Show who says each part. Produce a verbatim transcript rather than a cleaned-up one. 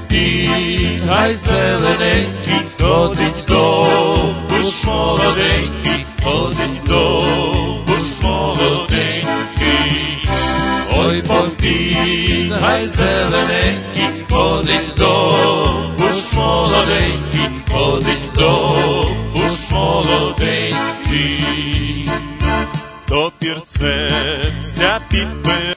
Speaker 1: під, гай зелененький, ходить довбуш молоденький, ходить довбуш молоденький. Ой, попід, гай зелененький, ходить довбуш молоденький, ходить довбуш молоденький.
Speaker 2: До пірцевця підбив